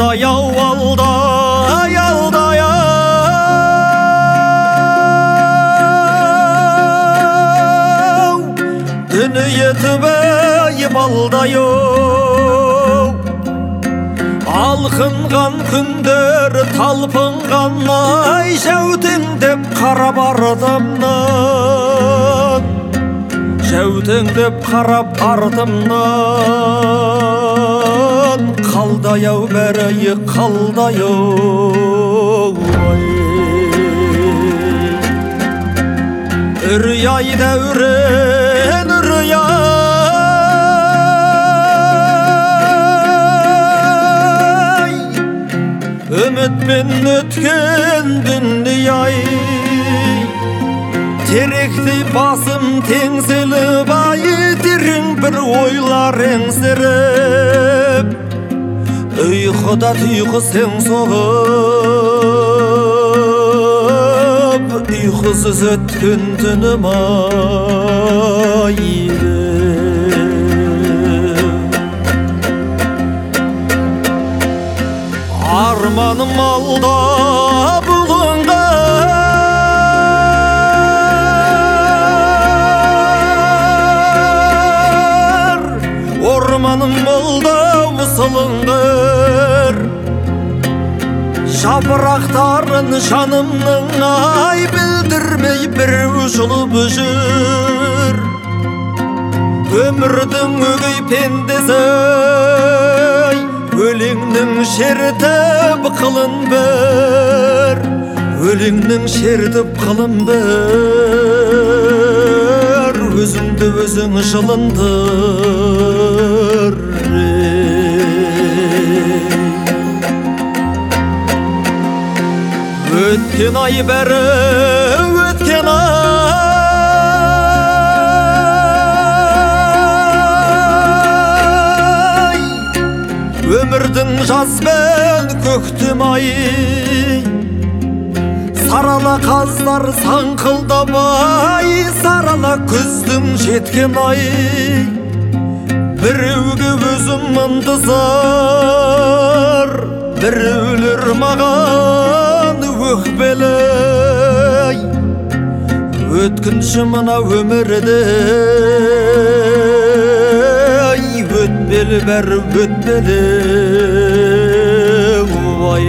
алдай ау алдай алдай ау дүние түбей балдай ау алқынған күндер талпынған ай жәутеңдеп қарап артымнан жәутеңдеп қарап артымнан қалдай ау бәрі қалдай ау үрей ай дәурен үрей ай үмітпен өткен дүние-ай теректей басым теңселіп ай терең бір ойлар еңсеріп ұйқыда тұйқы сен соғып ұйқысыз өткен түнім ай арманым алда бұлыңғыр орманым молда мұсылыңғыр жапырақтарын жанымның ай білдірмей бір жұлып жүр өмірдің өгей пендесі өлеңнің шертіп қылын бір өлеңнің шертіп қылын бір өзіңді өзің жылындыр өткен ай бәрі өткен ай өмірдің жаз бен көктем ай сарала қаздар саңқылдамай сарала күздің жеткен ай біреуге өзім ынтызар біреулер маған өкпелі өткінші мына өмірде өтпелі бәрі өтпелі ой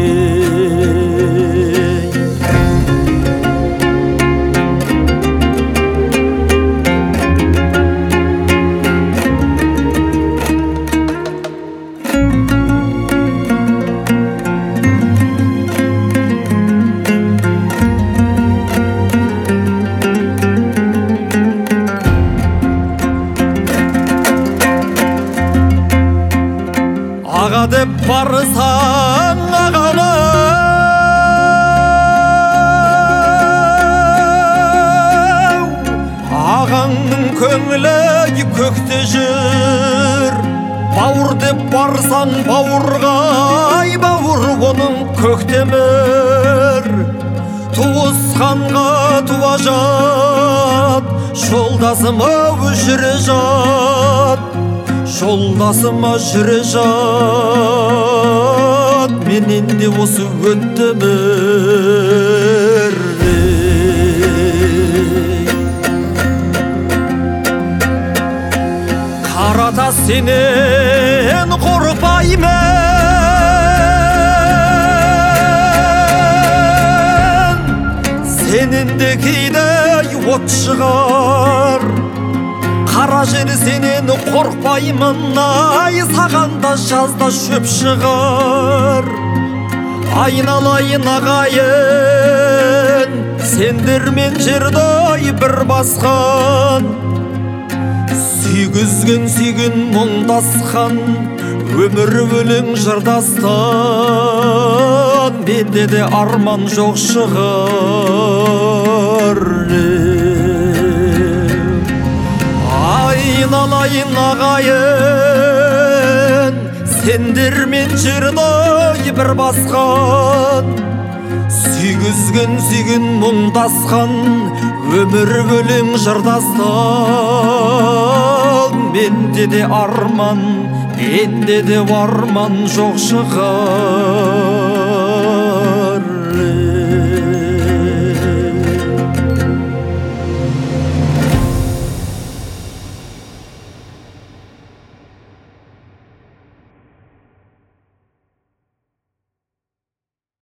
аға деп барсаң ағаны ағаңның көңілі көкте жүр бауыр деп барсаң бауырға бауыр оның көктемір туысқанға туа жат жолдасым ау жүре жат жолдасыма жүре жат менен де осы өттімір қарата сенен қорықпаймын сенен де кейде от шығар қара жер сенен қорқпаймын ай саған да жазда шөп шығар айналайын ағайын сендермен жердай бір басқан сүйгізген сүйген мұңдасқан өмір өлең жырдастан менде де арман жоқ шығар айналайын ағайын сендермен жердай бір басқан сүйгізген сүйген мұңдасқан өмір өлең жырдастан менде де арман менде де арман жоқ шығар.